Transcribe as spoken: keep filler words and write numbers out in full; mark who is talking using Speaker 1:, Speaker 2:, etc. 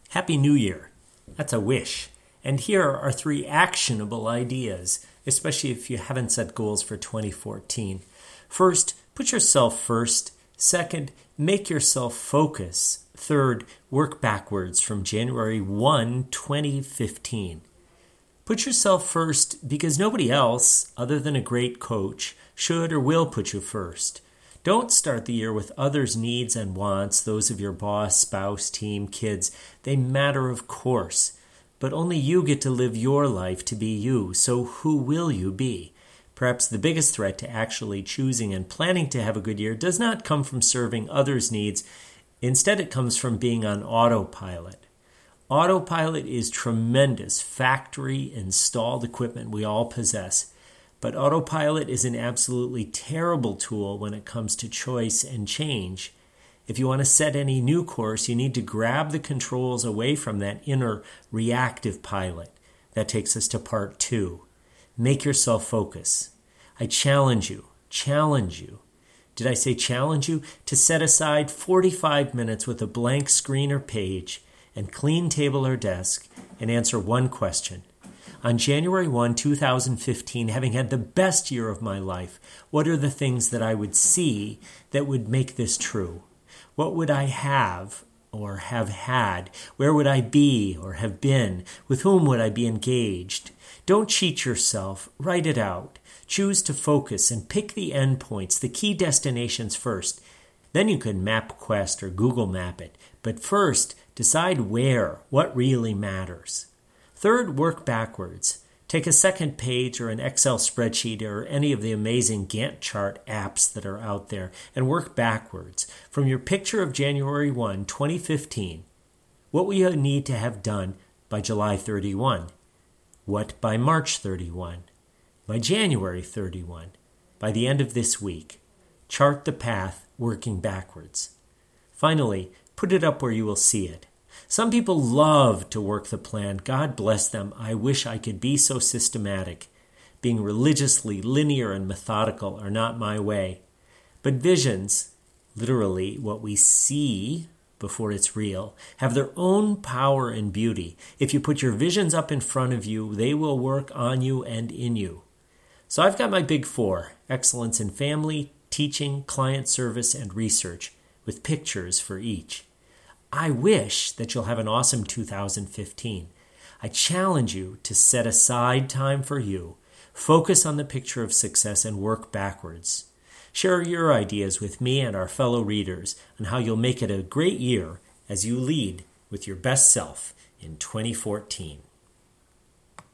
Speaker 1: Happy New Year. That's a wish. And here are three actionable ideas, especially if you haven't set goals for twenty fourteen. First, put yourself first. Second, make yourself focus. Third, work backwards from January first, twenty fifteen. Put yourself first because nobody else, other than a great coach, should or will put you first. Don't start the year with others' needs and wants, those of your boss, spouse, team, kids. They matter, of course, but only you get to live your life to be you, so who will you be? Perhaps the biggest threat to actually choosing and planning to have a good year does not come from serving others' needs. Instead, it comes from being on autopilot. Autopilot is tremendous factory-installed equipment we all possess. But autopilot is an absolutely terrible tool when it comes to choice and change. If you want to set any new course, you need to grab the controls away from that inner reactive pilot. That takes us to part two. Make yourself focus. I challenge you, challenge you. Did I say challenge you? To set aside forty-five minutes with a blank screen or page and clean table or desk and answer one question. On January first, twenty fifteen, having had the best year of my life, what are the things that I would see that would make this true? What would I have or have had? Where would I be or have been? With whom would I be engaged? Don't cheat yourself. Write it out. Choose to focus and pick the endpoints, the key destinations first. Then you can MapQuest or Google Map it. But first, decide where, what really matters. Third, work backwards. Take a second page or an Excel spreadsheet or any of the amazing Gantt chart apps that are out there and work backwards. From your picture of January first, twenty fifteen, what will you need to have done by July thirty-first? What by March thirty-first? By January thirty-first? By the end of this week? Chart the path working backwards. Finally, put it up where you will see it. Some people love to work the plan. God bless them. I wish I could be so systematic. Being religiously linear and methodical are not my way. But visions, literally what we see before it's real, have their own power and beauty. If you put your visions up in front of you, they will work on you and in you. So I've got my big four: excellence in family, teaching, client service, and research, with pictures for each. I wish that you'll have an awesome two thousand fifteen. I challenge you to set aside time for you, focus on the picture of success, and work backwards. Share your ideas with me and our fellow readers on how you'll make it a great year as you lead with your best self in twenty fourteen.